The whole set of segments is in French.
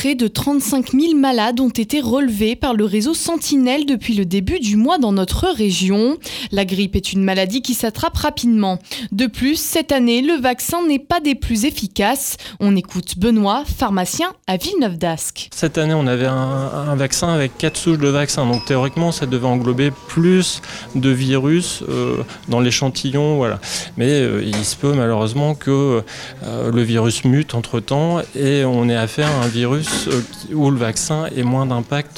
Près de 35 000 malades ont été relevés par le réseau Sentinelle depuis le début du mois dans notre région. La grippe est une maladie qui s'attrape rapidement. De plus, cette année, le vaccin n'est pas des plus efficaces. On écoute Benoît, pharmacien à Villeneuve-d'Ascq. Cette année, on avait un vaccin avec 4 souches de vaccin. Donc théoriquement, ça devait englober plus de virus dans l'échantillon. Voilà. Mais il se peut malheureusement que le virus mute entre-temps et on ait affaire à un virus où le vaccin ait moins d'impact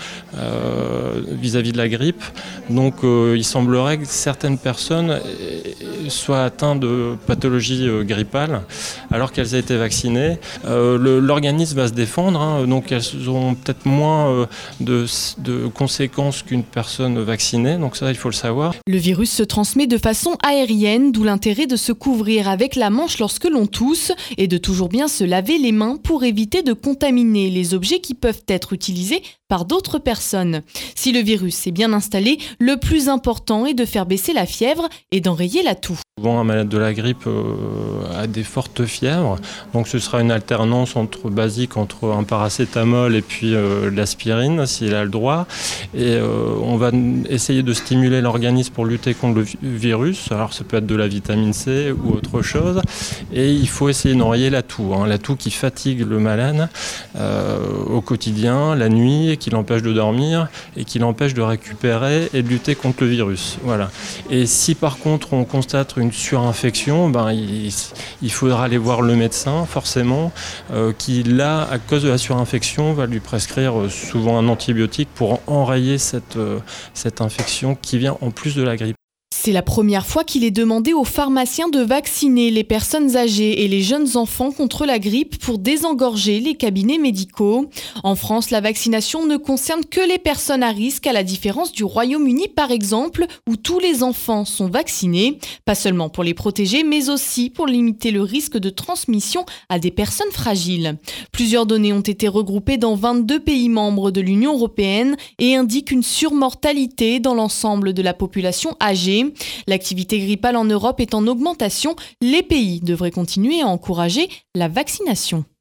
vis-à-vis de la grippe. Donc il semblerait que certaines personnes soient atteintes de pathologies grippales alors qu'elles aient été vaccinées. L'organisme va se défendre, donc elles auront peut-être moins de conséquences qu'une personne vaccinée, donc ça il faut le savoir. Le virus se transmet de façon aérienne, d'où l'intérêt de se couvrir avec la manche lorsque l'on tousse et de toujours bien se laver les mains pour éviter de contaminer les objets qui peuvent être utilisés par d'autres personnes. Si le virus est bien installé, le plus important est de faire baisser la fièvre et d'enrayer la toux. Souvent, un malade de la grippe a des fortes fièvres, donc ce sera une alternance basique entre un paracétamol et puis l'aspirine, s'il a le droit. Et on va essayer de stimuler l'organisme pour lutter contre le virus. Alors ça peut être de la vitamine C ou autre chose. Et il faut essayer d'enrayer la toux, la toux qui fatigue le malade au quotidien, la nuit, qui l'empêche de dormir et qui l'empêche de récupérer et de lutter contre le virus. Voilà. Et si par contre on constate une surinfection, il faudra aller voir le médecin forcément, qui là, à cause de la surinfection, va lui prescrire souvent un antibiotique pour enrayer cette infection qui vient en plus de la grippe. C'est la première fois qu'il est demandé aux pharmaciens de vacciner les personnes âgées et les jeunes enfants contre la grippe pour désengorger les cabinets médicaux. En France, la vaccination ne concerne que les personnes à risque, à la différence du Royaume-Uni par exemple, où tous les enfants sont vaccinés, pas seulement pour les protéger, mais aussi pour limiter le risque de transmission à des personnes fragiles. Plusieurs données ont été regroupées dans 22 pays membres de l'Union européenne et indiquent une surmortalité dans l'ensemble de la population âgée. L'activité grippale en Europe est en augmentation. Les pays devraient continuer à encourager la vaccination.